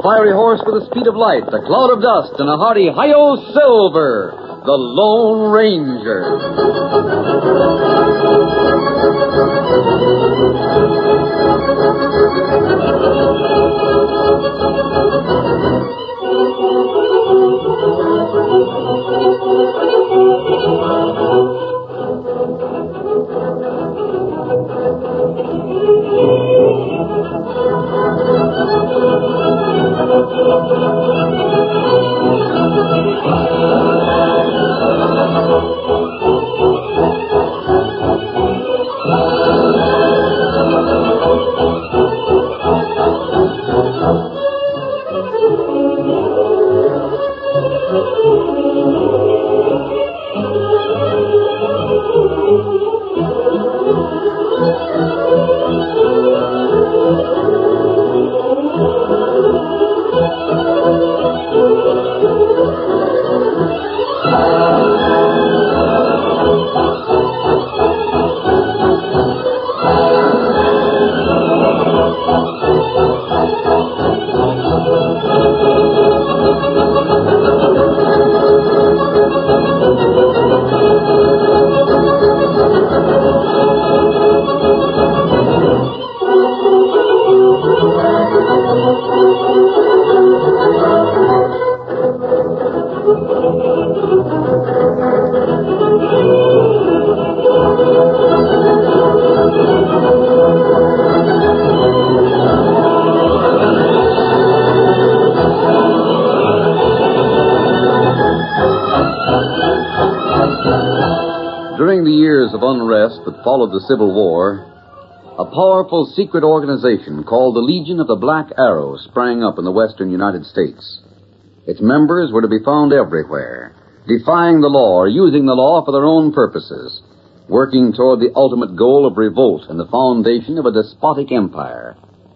fiery horse with the speed of light, a cloud of dust, and a hearty Hi-Yo Silver, the Lone Ranger. During the years of unrest that followed the Civil War, a powerful secret organization called the Legion of the Black Arrow sprang up in the western United States. Its members were to be found everywhere, defying the law or using the law for their own purposes, working toward the ultimate goal of revolt and the foundation of a despotic empire.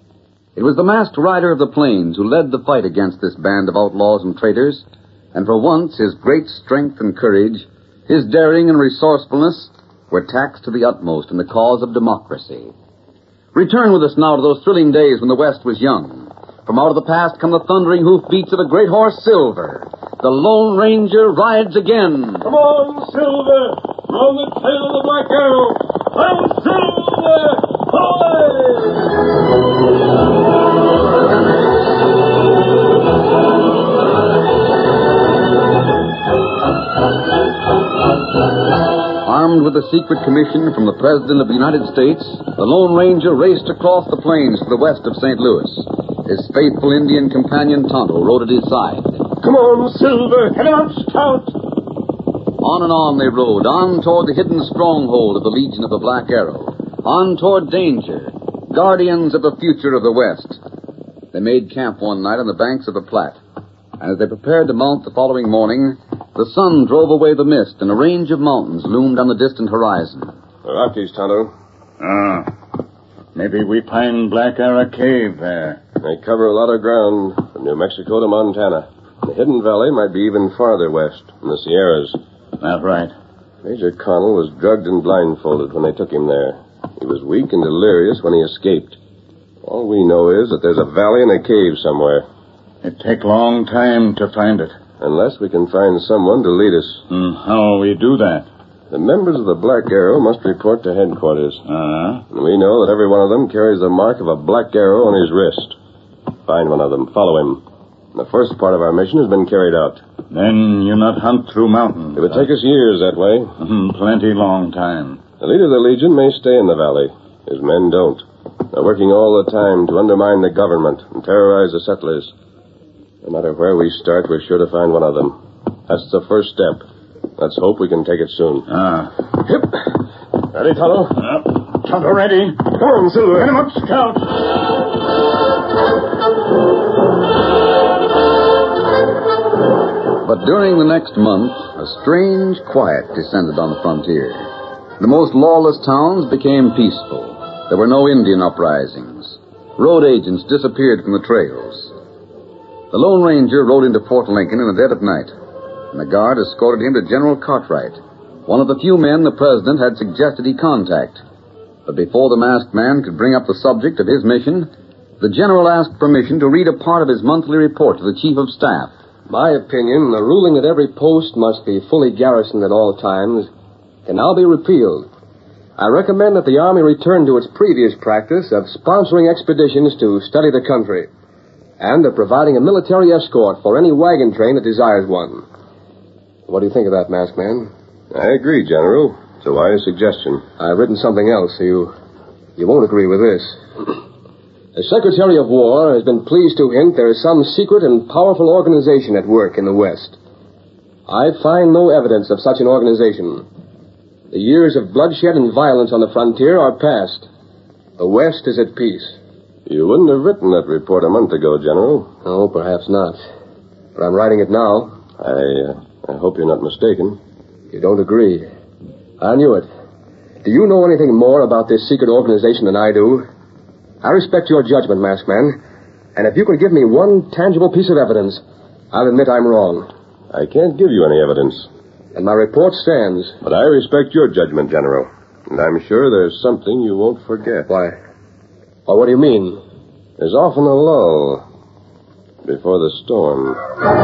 It was the masked rider of the plains who led the fight against this band of outlaws and traitors, and for once his great strength and courage, his daring and resourcefulness were taxed to the utmost in the cause of democracy. Return with us now to those thrilling days when the West was young. From out of the past come the thundering hoofbeats of a great horse, Silver. The Lone Ranger rides again. Come on, Silver! We're on the trail of the Black Arrow! I'm Silver! Armed with a secret commission from the President of the United States, the Lone Ranger raced across the plains to the west of St. Louis. His faithful Indian companion, Tonto, rode at his side. Come on, Silver! Head out, Scout! On and on they rode, on toward the hidden stronghold of the Legion of the Black Arrow, on toward danger, guardians of the future of the West. They made camp one night on the banks of the Platte, and as they prepared to mount the following morning, the sun drove away the mist, and a range of mountains loomed on the distant horizon. The Rockies, Tonto. Maybe we find Black Arrow Cave there. They cover a lot of ground, from New Mexico to Montana. The Hidden Valley might be even farther west, in the Sierras. That's right. Major Connell was drugged and blindfolded when they took him there. He was weak and delirious when he escaped. All we know is that there's a valley and a cave somewhere. It take long time to find it. Unless we can find someone to lead us. How we do that? The members of the Black Arrow must report to headquarters. Uh-huh. And we know that every one of them carries the mark of a black arrow on his wrist. Find one of them. Follow him. The first part of our mission has been carried out. Then you not hunt through mountains. It would take us years that way. Plenty long time. The leader of the Legion may stay in the valley. His men don't. They're working all the time to undermine the government and terrorize the settlers. No matter where we start, we're sure to find one of them. That's the first step. Let's hope we can take it soon. Hip. Ready, Tonto? Tonto ready. Come on, Silver. Get him up, Scout. But during the next month, a strange quiet descended on the frontier. The most lawless towns became peaceful. There were no Indian uprisings. Road agents disappeared from the trails. The Lone Ranger rode into Fort Lincoln in the dead of night, and the guard escorted him to General Cartwright, one of the few men the president had suggested he contact. But before the masked man could bring up the subject of his mission, The general asked permission to read a part of his monthly report to the Chief of Staff. My opinion, the ruling that every post must be fully garrisoned at all times can now be repealed. I recommend that the Army return to its previous practice of sponsoring expeditions to study the country and of providing a military escort for any wagon train that desires one. What do you think of that, Masked Man? I agree, General. It's a wise suggestion. I've written something else, so you won't agree with this. The Secretary of War has been pleased to hint there is some secret and powerful organization at work in the West. I find no evidence of such an organization. The years of bloodshed and violence on the frontier are past. The West is at peace. You wouldn't have written that report a month ago, General. No, perhaps not. But I'm writing it now. I hope you're not mistaken. You don't agree. I knew it. Do you know anything more about this secret organization than I do? I respect your judgment, Masked Man. And if you could give me one tangible piece of evidence, I'll admit I'm wrong. I can't give you any evidence. And my report stands. But I respect your judgment, General. And I'm sure there's something you won't forget. Why? Well, what do you mean? There's often a lull before the storm.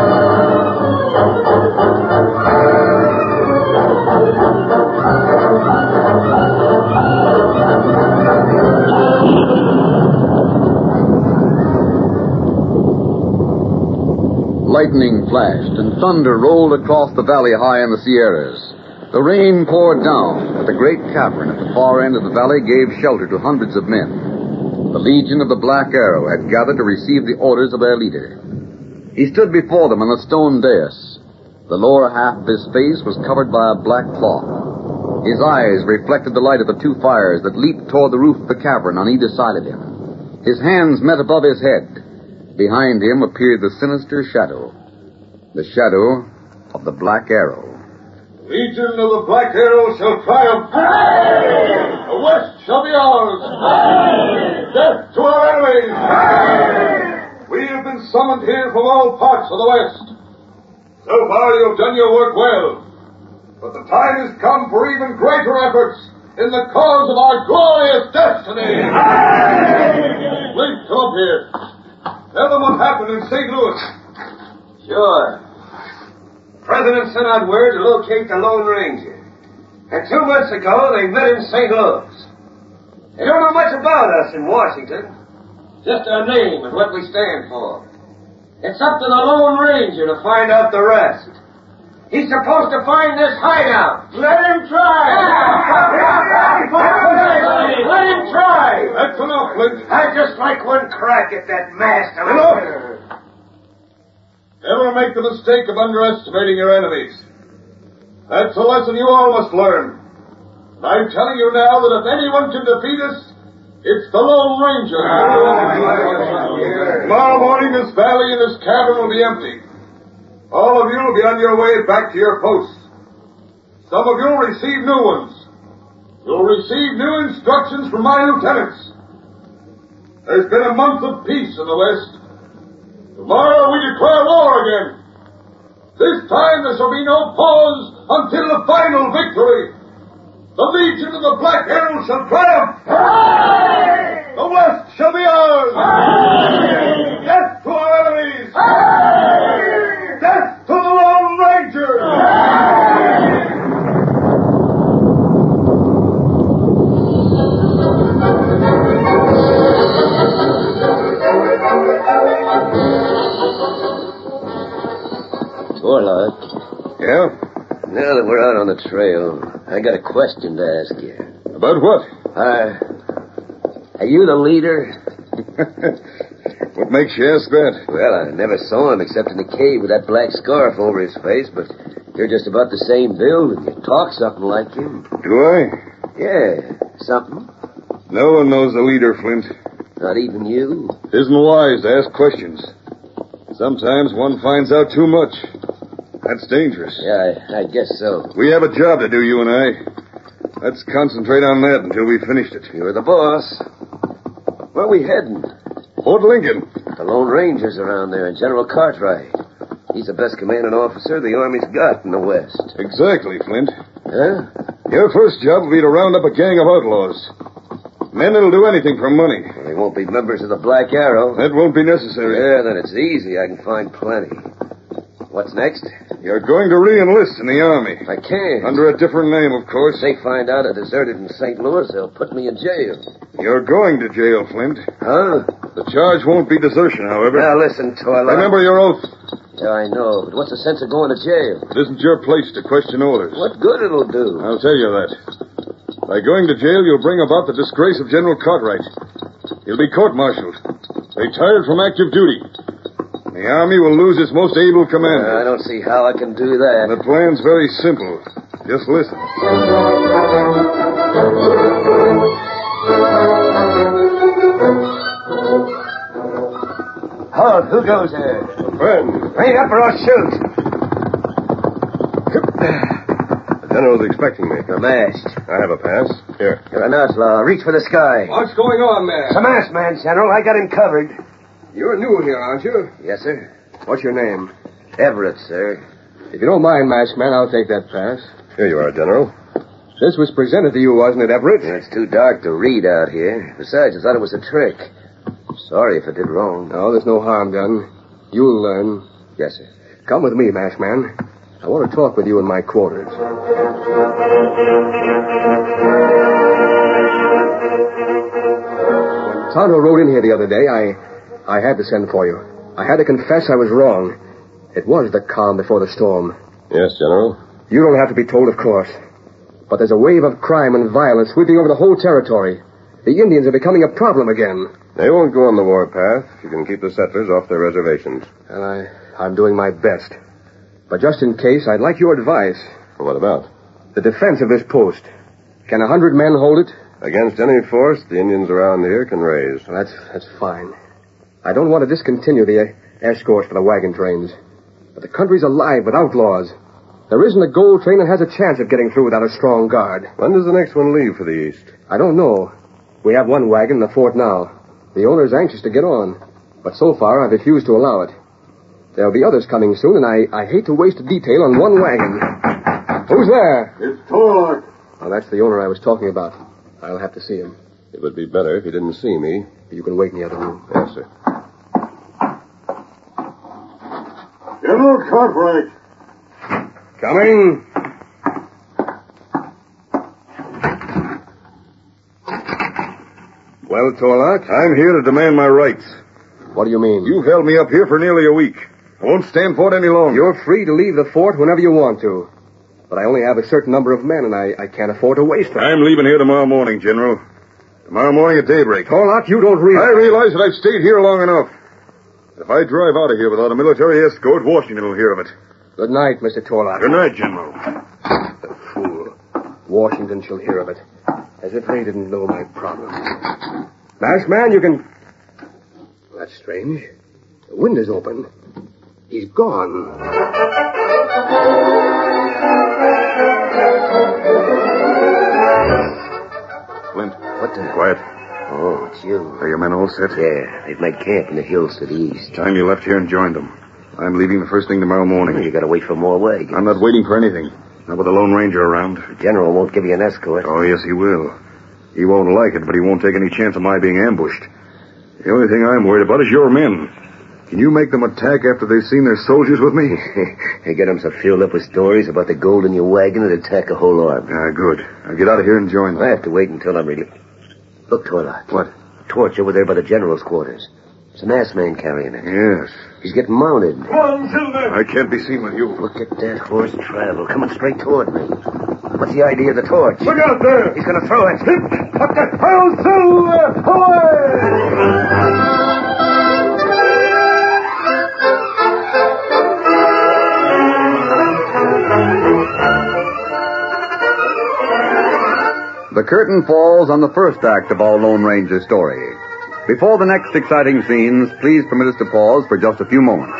Lightning flashed and thunder rolled across the valley high in the Sierras. The rain poured down, but the great cavern at the far end of the valley gave shelter to hundreds of men. The Legion of the Black Arrow had gathered to receive the orders of their leader. He stood before them on a stone dais. The lower half of his face was covered by a black cloth. His eyes reflected the light of the two fires that leaped toward the roof of the cavern on either side of him. His hands met above his head. Behind him appeared the sinister shadow. The shadow of the Black Arrow. Legion of the Black Arrow shall triumph. Aye! The West shall be ours. Aye! Death to our enemies. Aye! We have been summoned here from all parts of the West. So far you have done your work well. But the time has come for even greater efforts in the cause of our glorious destiny. Aye! Please come up here. Tell them what happened in St. Louis. Sure. President sent out word to locate the Lone Ranger. And 2 months ago, they met in St. Louis. They don't know much about us in Washington. Just our name and what we stand for. It's up to the Lone Ranger to find out the rest. He's supposed to find this hideout. Let him try. Let him try. That's enough, Flint. I'd just like one crack at that master. Enough. Never make the mistake of underestimating your enemies. That's a lesson you all must learn. And I'm telling you now that if anyone can defeat us, it's the Lone Ranger. Tomorrow morning, this valley and this cavern will be empty. All of you will be on your way back to your posts. Some of you will receive new ones. You'll receive new instructions from my lieutenants. There's been a month of peace in the West. Tomorrow we declare war again. This time there shall be no pause until the final victory. The Legion of the Black Arrow shall triumph. Aye! The West shall be ours. Aye! Death to our enemies. Aye! Death to the Lone Ranger. Aye! Warlock. Yeah? Now that we're out on the trail, I got a question to ask you. About what? Are you the leader? What makes you ask that? Well, I never saw him except in the cave with that black scarf over his face, but you're just about the same build and you talk something like him. Do I? Yeah, something. No one knows the leader, Flint. Not even you? Isn't wise to ask questions. Sometimes one finds out too much. That's dangerous. Yeah, I guess so. We have a job to do, you and I. Let's concentrate on that until we've finished it. You're the boss. Where are we heading? Fort Lincoln. The Lone Ranger's around there and General Cartwright. He's the best commanding officer the Army's got in the West. Exactly, Flint. Huh? Your first job will be to round up a gang of outlaws. Men that'll do anything for money. Well, they won't be members of the Black Arrow. That won't be necessary. Yeah, then it's easy. I can find plenty. What's next? You're going to re-enlist in the Army. I can't. Under a different name, of course. If they find out I deserted in St. Louis, they'll put me in jail. You're going to jail, Flint. Huh? The charge won't be desertion, however. Now, listen, Twilight. Remember your oath. Yeah, I know, but what's the sense of going to jail? It isn't your place to question orders. What good it'll do? I'll tell you that. By going to jail, you'll bring about the disgrace of General Cartwright. He'll be court-martialed, retired from active duty. The Army will lose its most able commander. I don't see how I can do that. The plan's very simple. Just listen. Halt, who goes there? A friend. Bring up or I'll shoot. The general's expecting me. You're masked. I have a pass. Here. You're an outlaw. Reach for the sky. What's going on there? It's a masked man, General. I got him covered. You're new here, aren't you? Yes, sir. What's your name? Everett, sir. If you don't mind, masked man, I'll take that pass. Here you are, General. This was presented to you, wasn't it, Everett? It's too dark to read out here. Besides, I thought it was a trick. Sorry if I did wrong. No, there's no harm done. You'll learn. Yes, sir. Come with me, masked man. I want to talk with you in my quarters. When Tonto rode in here the other day, I had to send for you. I had to confess I was wrong. It was the calm before the storm. Yes, General. You don't have to be told, of course. But there's a wave of crime and violence sweeping over the whole territory. The Indians are becoming a problem again. They won't go on the warpath if you can keep the settlers off their reservations. And I'm doing my best. But just in case, I'd like your advice. Well, what about? The defense of this post. Can 100 men hold it? Against any force the Indians around here can raise. Well, that's fine. I don't want to discontinue the escorts for the wagon trains. But the country's alive with outlaws. There isn't a gold train that has a chance of getting through without a strong guard. When does the next one leave for the east? I don't know. We have one wagon in the fort now. The owner's anxious to get on. But so far, I've refused to allow it. There'll be others coming soon, and I hate to waste a detail on one wagon. Who's there? It's Torlock. Oh, that's the owner I was talking about. I'll have to see him. It would be better if he didn't see me. You can wait in the other room. Yes, sir. General Cartwright. Coming. Well, Torlock? I'm here to demand my rights. What do you mean? You've held me up here for nearly a week. I won't stand for it any longer. You're free to leave the fort whenever you want to. But I only have a certain number of men, and I can't afford to waste them. I'm leaving here tomorrow morning, General. Tomorrow morning at daybreak. Torlock, you don't realize... I realize that I've stayed here long enough. If I drive out of here without a military escort, Washington will hear of it. Good night, Mr. Torlock. Good night, General. The fool. Washington shall hear of it. As if they didn't know my problems. Masked man, you can... That's strange. The window's open. He's gone. Flint. What the... Quiet. Oh, it's you. Are your men all set? Yeah, they've made camp in the hills to the east. Time you left here and joined them. I'm leaving the first thing tomorrow morning. You gotta wait for more wagons. I'm not waiting for anything. Not with the Lone Ranger around. The general won't give you an escort. Oh, yes, he will. He won't like it, but he won't take any chance of my being ambushed. The only thing I'm worried about is your men. Can you make them attack after they've seen their soldiers with me? They get them so filled up with stories about the gold in your wagon and attack a whole army. Good. I'll get out of here and join them. I have to wait until I'm ready. Look, Torlock. What? A torch over there by the general's quarters. It's a masked man carrying it. Yes. He's getting mounted. Come on, Silver. I can't be seen with you. Look at that horse travel coming straight toward me. What's the idea of the torch? Look out there! He's gonna throw it. What the hell, Silver? Away! The curtain falls on the first act of our Lone Ranger story. Before the next exciting scenes, please permit us to pause for just a few moments.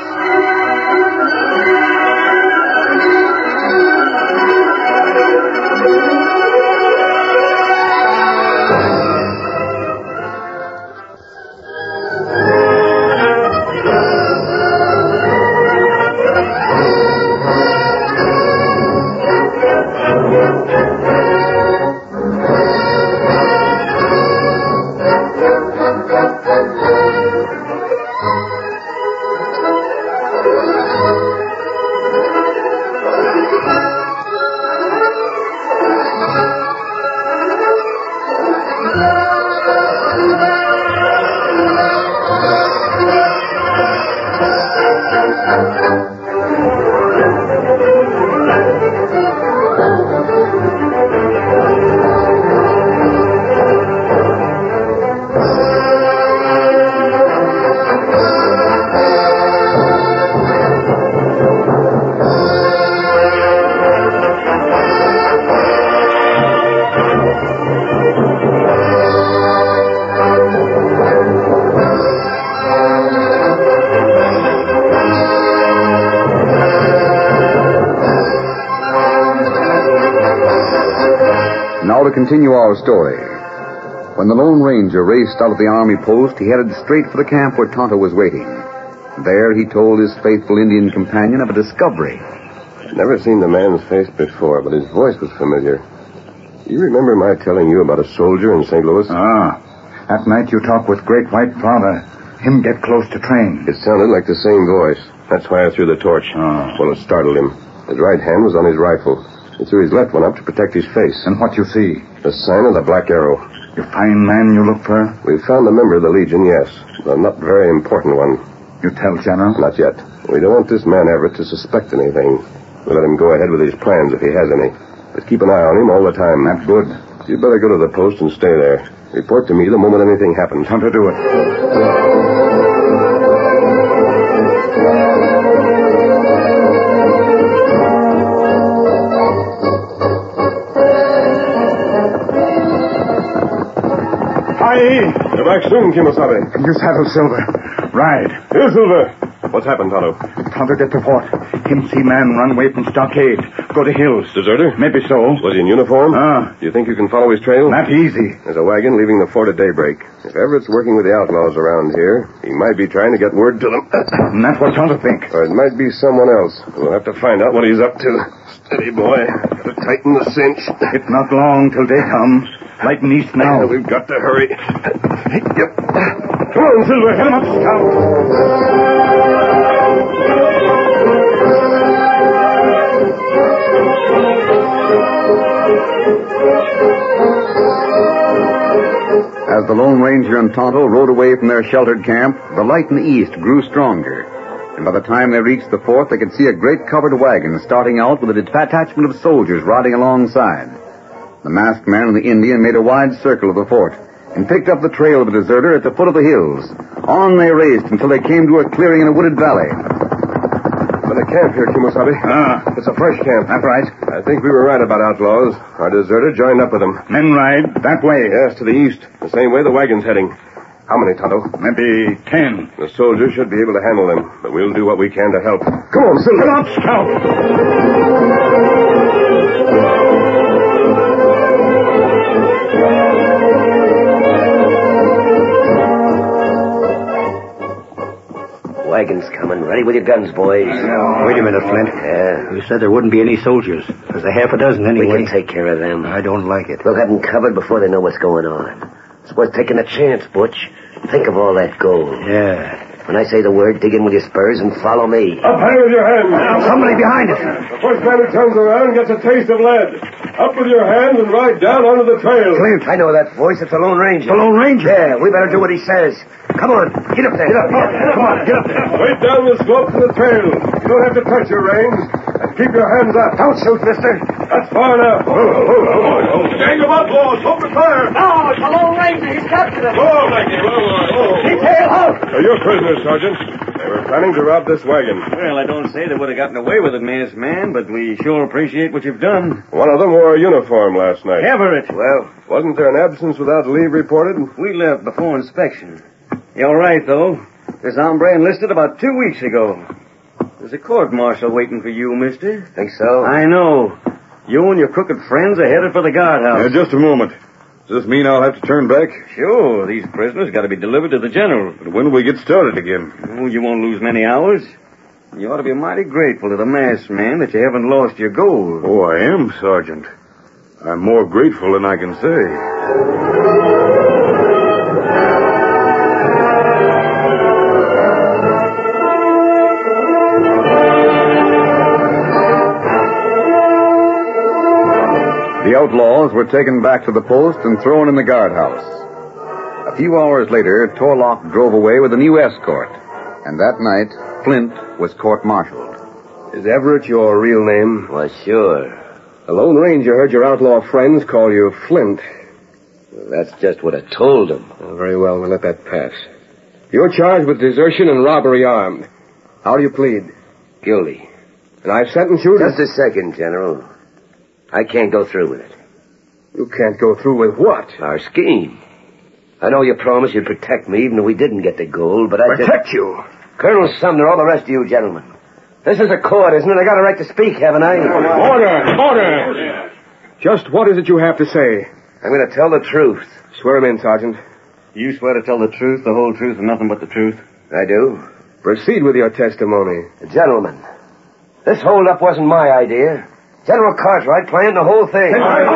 we'll continue our story. When the Lone Ranger raced out of the Army post, he headed straight for the camp where Tonto was waiting. There he told his faithful Indian companion of a discovery. I'd never seen the man's face before, but his voice was familiar. You remember my telling you about a soldier in St. Louis? That night you talked with Great White Father. Him get close to train. It sounded like the same voice. That's why I threw the torch. Well, it startled him. His right hand was on his rifle. He threw his left one up to protect his face. And what you see? The sign of the Black Arrow. You find man you look for? We found a member of the Legion, yes. But a not very important one. You tell General? Not yet. We don't want this man Everett to suspect anything. We'll let him go ahead with his plans if he has any. But keep an eye on him all the time. That's good. You'd better go to the post and stay there. Report to me the moment anything happens. Time to do it. You're back soon, Kimosabe. You saddle Silver. Ride. Here, Silver. What's happened, Tonto? Tonto get the fort. Him see man run away from stockade. Go to hills. Deserter? Maybe so. Was he in uniform? Do you think you can follow his trail? Not easy. There's a wagon leaving the fort at daybreak. If Everett's working with the outlaws around here, he might be trying to get word to them. And that's what Tonto think. Or it might be someone else. We'll have to find out what he's up to. Steady, boy. Gotta tighten the cinch. It's not long till day comes. Lighten east now. We've got to hurry. Yep. Come on, Silver. Hit him up, Scout. As the Lone Ranger and Tonto rode away from their sheltered camp, the light in the east grew stronger. And by the time they reached the fort, they could see a great covered wagon starting out with a detachment of soldiers riding alongside. The masked man and the Indian made a wide circle of the fort and picked up the trail of the deserter at the foot of the hills. On they raced until they came to a clearing in a wooded valley. But a camp here, Kimosabe. It's a fresh camp. That's right. I think we were right about outlaws. Our deserter joined up with them. Men ride that way. Yes, to the east. The same way the wagon's heading. How many, Tonto? Maybe 10. The soldiers should be able to handle them, but we'll do what we can to help. Come on, Silver. Come on, Scout. Wagon's coming. Ready with your guns, boys. Wait a minute, Flint. Yeah. You said there wouldn't be any soldiers. There's a half a dozen anyway. We can take care of them. I don't like it. We'll have them covered before they know what's going on. It's worth taking a chance, Butch. Think of all that gold. Yeah. When I say the word, dig in with your spurs and follow me. Up high with your hands. Somebody behind us. The first man who turns around gets a taste of lead. Up with your hands and ride down onto the trail. Clint, I know that voice. It's the Lone Ranger. The Lone Ranger? Yeah, we better do what he says. Come on, get up there. Get up. Come on, get up there. Right down the slope to the trail. You don't have to touch your reins. And keep your hands up. Don't shoot, mister. That's far enough. Gang of outlaws, open fire. No, it's the Lone Ranger. He's captured us. Oh, Maggie. Oh. Detail out. You're prisoners, Sergeant. They were planning to rob this wagon. Well, I don't say they would have gotten away with it, masked man, but we sure appreciate what you've done. One of them wore a uniform last night. Everett. Well, Wasn't there an absence without leave reported? We left before inspection. You're all right, though. This hombre enlisted about 2 weeks ago. There's a court-martial waiting for you, mister. think so? I know. You and your crooked friends are headed for the guardhouse. Just a moment. Does this mean I'll have to turn back? Sure, these prisoners got to be delivered to the general. But when do we get started again? Oh, you won't lose many hours. You ought to be mighty grateful to the masked man that you haven't lost your gold. Oh, I am, Sergeant. I'm more grateful than I can say. The outlaws were taken back to the post and thrown in the guardhouse. A few hours later, Torlock drove away with a new escort. And that night, Flint was court-martialed. Is Everett your real name? Why, sure. The Lone Ranger heard your outlaw friends call you Flint. That's just what I told him. Very well, we'll let that pass. You're charged with desertion and robbery armed. How do you plead? Guilty. And I sentence you to... Just a second, General. I can't go through with it. You can't go through with what? Our scheme. I know you promised you'd protect me even if we didn't get the gold, but I Protect you? Colonel Sumner, all the rest of you gentlemen. This is a court, isn't it? I got a right to speak, haven't I? Order! Just what is it you have to say? I'm going to tell the truth. Swear him in, Sergeant. You swear to tell the truth, the whole truth, and nothing but the truth? I do. Proceed with your testimony. Gentlemen, this holdup wasn't my idea. General Cartwright planned the whole thing.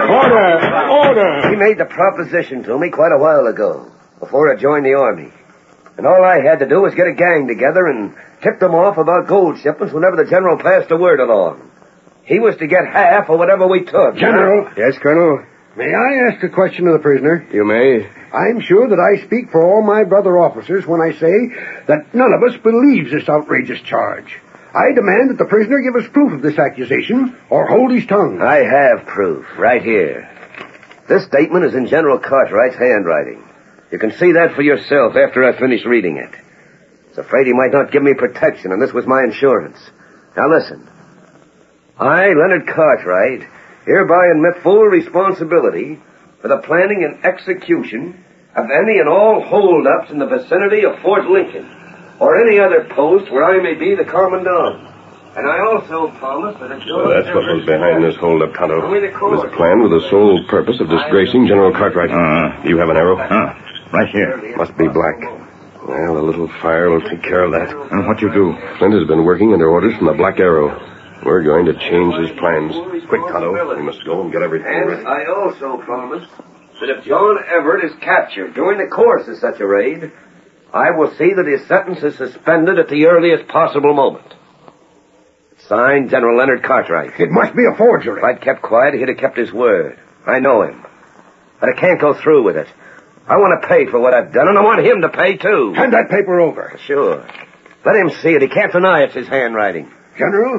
Order! He made the proposition to me quite a while ago, before I joined the Army. And all I had to do was get a gang together and tip them off about gold shipments whenever the General passed the word along. He was to get half of whatever we took. General. Yes, Colonel? May I ask a question of the prisoner? You may. I'm sure that I speak for all my brother officers when I say that none of us believes this outrageous charge. I demand that the prisoner give us proof of this accusation or hold his tongue. I have proof, right here. This statement is in General Cartwright's handwriting. You can see that for yourself after I finish reading it. I was afraid he might not give me protection, and this was my insurance. Now listen. I, Leonard Cartwright, hereby admit full responsibility for the planning and execution of any and all holdups in the vicinity of Fort Lincoln, or any other post where I may be the commandant. And I also promise that if So that's what was behind this holdup, Tonto. It was planned with the sole purpose of disgracing General Cartwright. You have an arrow? Right here. Must be black. Well, a little fire will take care of that. And what you do? Flint has been working under orders from the Black Arrow. We're going to change his plans. Quick, Tonto. We must go and get everything ready. And I also promise that if John Everett is captured during the course of such a raid, I will see that his sentence is suspended at the earliest possible moment. Signed, General Leonard Cartwright. It must be a forgery. If I'd kept quiet, he'd have kept his word. I know him. But I can't go through with it. I want to pay for what I've done, and I want him to pay, too. Hand that paper over. Sure. Let him see it. He can't deny it's his handwriting. General,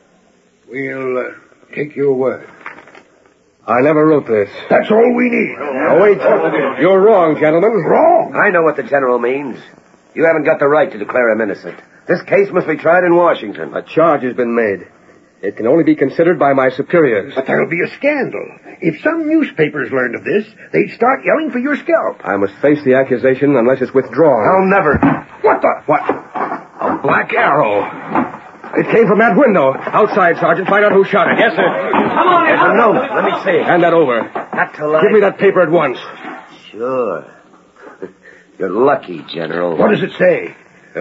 we'll take your word. I never wrote this. That's all we need. Oh, wait. You're wrong, gentlemen. Wrong? I know what the General means. You haven't got the right to declare him innocent. This case must be tried in Washington. A charge has been made. It can only be considered by my superiors. But there'll be a scandal. If some newspapers learned of this, they'd start yelling for your scalp. I must face the accusation unless it's withdrawn. I'll never. What the? What? A black arrow. It came from that window. Outside, Sergeant. Find out who shot it. Yes, sir. Come on, there's a note. Let me see. Hand that over. Not till I... Give me that paper at once. Sure. You're lucky, General. What does it say?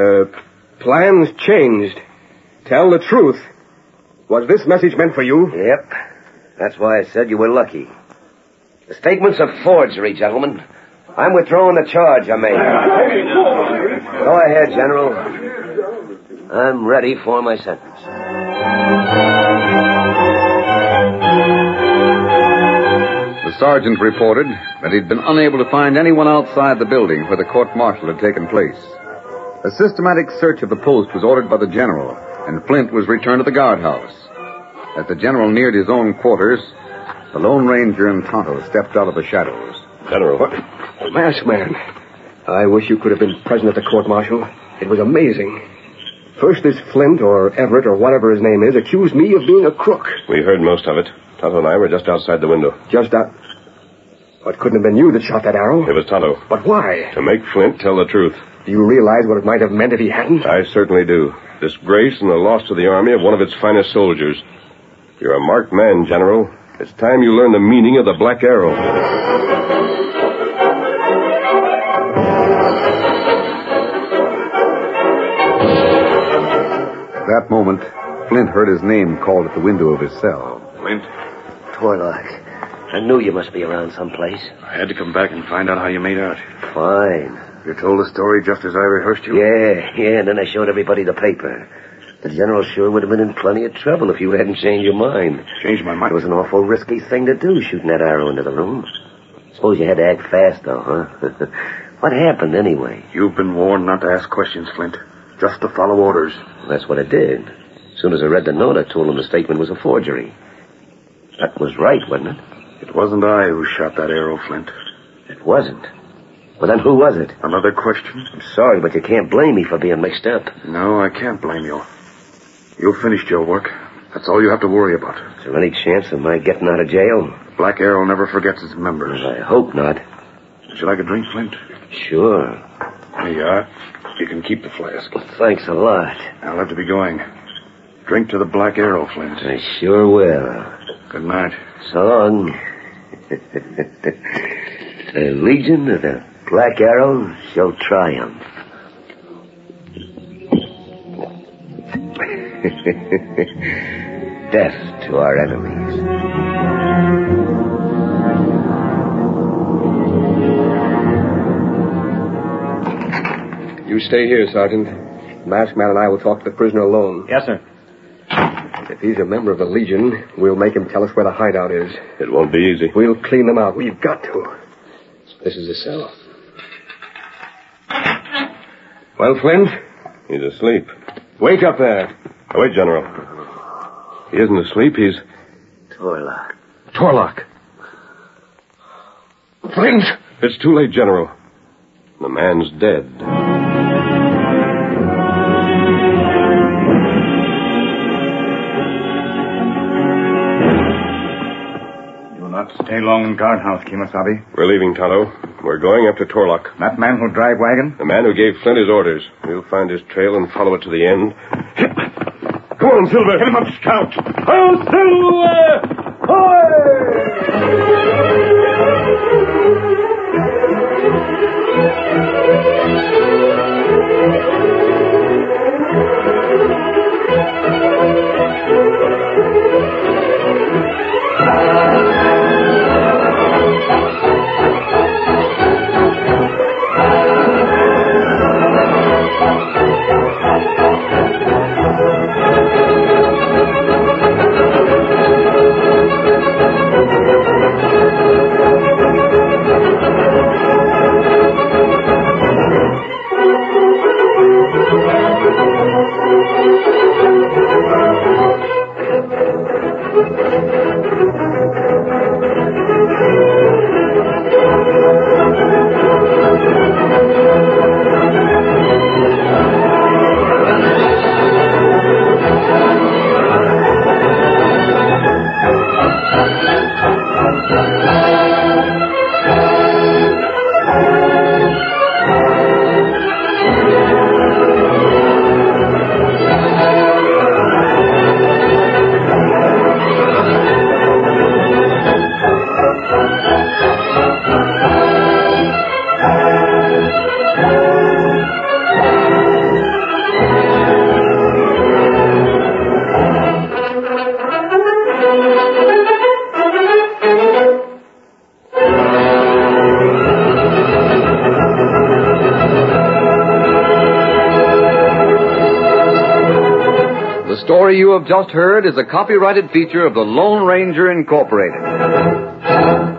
Plans changed. Tell the truth. Was this message meant for you? Yep. That's why I said you were lucky. The statement's a forgery, gentlemen. I'm withdrawing the charge I made. Go ahead, General. I'm ready for my sentence. The sergeant reported that he'd been unable to find anyone outside the building where the court-martial had taken place. A systematic search of the post was ordered by the general, and Flint was returned to the guardhouse. As the general neared his own quarters, the Lone Ranger and Tonto stepped out of the shadows. General. What? Masked man. I wish you could have been present at the court-martial. It was amazing. First, this Flint, or Everett, or whatever his name is, accused me of being a crook. We heard most of it. Tonto and I were just outside the window. Just out... But couldn't have been you that shot that arrow. It was Tonto. But why? To make Flint tell the truth. Do you realize what it might have meant if he hadn't? I certainly do. Disgrace and the loss to the Army of one of its finest soldiers. You're a marked man, General. It's time you learn the meaning of the Black Arrow. At that moment, Flint heard his name called at the window of his cell. Flint? Torlock, I knew you must be around someplace. I had to come back and find out how you made out. Fine. You told the story just as I rehearsed you? Yeah, and then I showed everybody the paper. The General sure would have been in plenty of trouble if you hadn't changed your mind. Changed my mind? It was an awful risky thing to do, shooting that arrow into the room. Suppose you had to act fast, though, huh? What happened, anyway? You've been warned not to ask questions, Flint. Just to follow orders. That's what I did. As soon as I read the note, I told him the statement was a forgery. That was right, wasn't it? It wasn't I who shot that arrow, Flint. It wasn't. Well, then who was it? Another question? I'm sorry, but you can't blame me for being mixed up. No, I can't blame you. You finished your work. That's all you have to worry about. Is there any chance of my getting out of jail? Black Arrow never forgets its members. I hope not. Would you like a drink, Flint? Sure. There you are. You can keep the flask. Well, thanks a lot. I'll have to be going. Drink to the Black Arrow, Flint. I sure will. Good night. So long. The Legion of the Black Arrow shall triumph. Death to our enemies. You stay here, Sergeant. Masked Man and I will talk to the prisoner alone. Yes, sir. If he's a member of the Legion, we'll make him tell us where the hideout is. It won't be easy. We'll clean them out. We've got to. This is the cell. Well, Flint? He's asleep. Wake up there. Oh, wait, General. He isn't asleep. He's... Torlock. Torlock. Flint! It's too late, General. The man's dead. Stay long in guardhouse, Kemosabe. We're leaving, Tonto. We're going after Torlock. That man who'll drive wagon? The man who gave Flint his orders. We'll find his trail and follow it to the end. Come on, Silver. Get him up, Scout. Oh, Silver! The story you have just heard is a copyrighted feature of the Lone Ranger Incorporated.